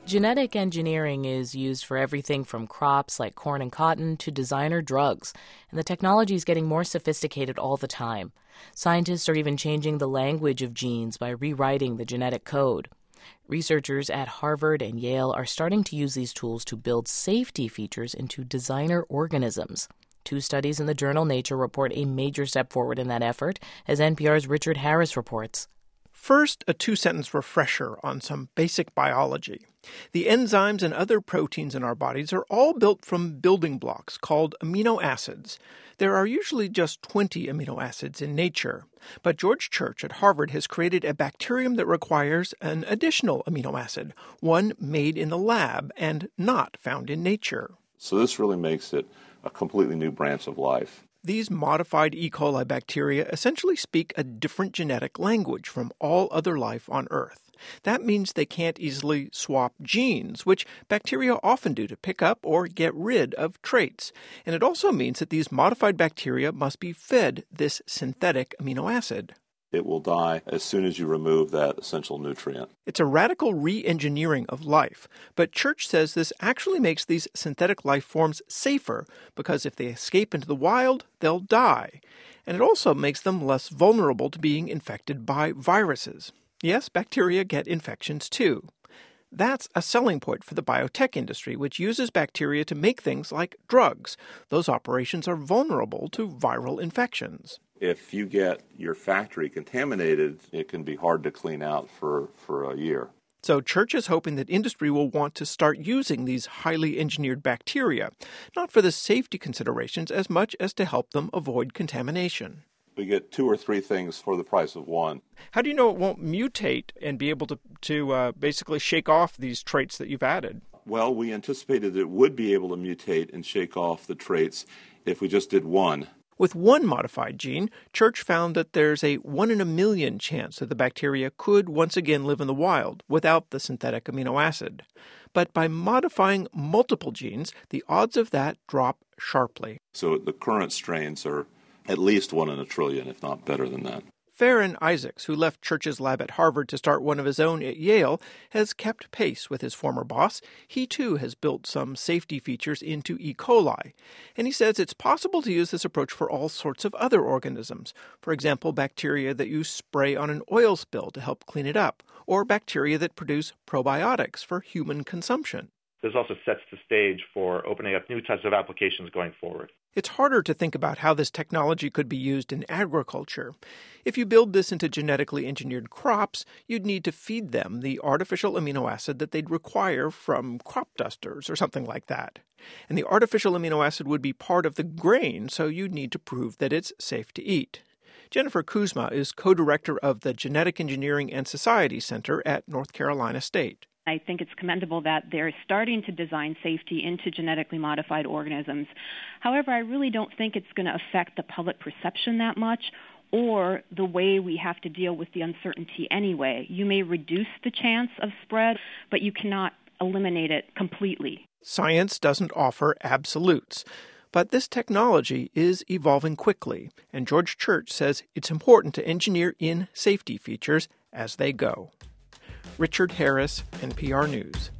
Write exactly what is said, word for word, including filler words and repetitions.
Genetic engineering is used for everything from crops like corn and cotton to designer drugs, and the technology is getting more sophisticated all the time. Scientists are even changing the language of genes by rewriting the genetic code. Researchers at Harvard and Yale are starting to use these tools to build safety features into designer organisms. Two studies in the journal Nature report a major step forward in that effort, as N P R's Richard Harris reports. First, a two-sentence refresher on some basic biology. The enzymes and other proteins in our bodies are all built from building blocks called amino acids. There are usually just twenty amino acids in nature, but George Church at Harvard has created a bacterium that requires an additional amino acid, one made in the lab and not found in nature. So this really makes it a completely new branch of life. These modified E. coli bacteria essentially speak a different genetic language from all other life on Earth. That means they can't easily swap genes, which bacteria often do to pick up or get rid of traits. And it also means that these modified bacteria must be fed this synthetic amino acid. It will die as soon as you remove that essential nutrient. It's a radical re-engineering of life, but Church says this actually makes these synthetic life forms safer because if they escape into the wild, they'll die. And it also makes them less vulnerable to being infected by viruses. Yes, bacteria get infections too. That's a selling point for the biotech industry, which uses bacteria to make things like drugs. Those operations are vulnerable to viral infections. If you get your factory contaminated, it can be hard to clean out for, for a year. So Church is hoping that industry will want to start using these highly engineered bacteria, not for the safety considerations as much as to help them avoid contamination. We get two or three things for the price of one. How do you know it won't mutate and be able to, to uh, basically shake off these traits that you've added? Well, we anticipated it would be able to mutate and shake off the traits if we just did one. With one modified gene, Church found that there's a one in a million chance that the bacteria could once again live in the wild without the synthetic amino acid. But by modifying multiple genes, the odds of that drop sharply. So the current strains are at least one in a trillion, if not better than that. Farron Isaacs, who left Church's lab at Harvard to start one of his own at Yale, has kept pace with his former boss. He, too, has built some safety features into E. coli. And he says it's possible to use this approach for all sorts of other organisms. For example, bacteria that you spray on an oil spill to help clean it up, or bacteria that produce probiotics for human consumption. This also sets the stage for opening up new types of applications going forward. It's harder to think about how this technology could be used in agriculture. If you build this into genetically engineered crops, you'd need to feed them the artificial amino acid that they'd require from crop dusters or something like that. And the artificial amino acid would be part of the grain, so you'd need to prove that it's safe to eat. Jennifer Kuzma is co-director of the Genetic Engineering and Society Center at North Carolina State. I think it's commendable that they're starting to design safety into genetically modified organisms. However, I really don't think it's going to affect the public perception that much or the way we have to deal with the uncertainty anyway. You may reduce the chance of spread, but you cannot eliminate it completely. Science doesn't offer absolutes. But this technology is evolving quickly, and George Church says it's important to engineer in safety features as they go. Richard Harris, N P R News.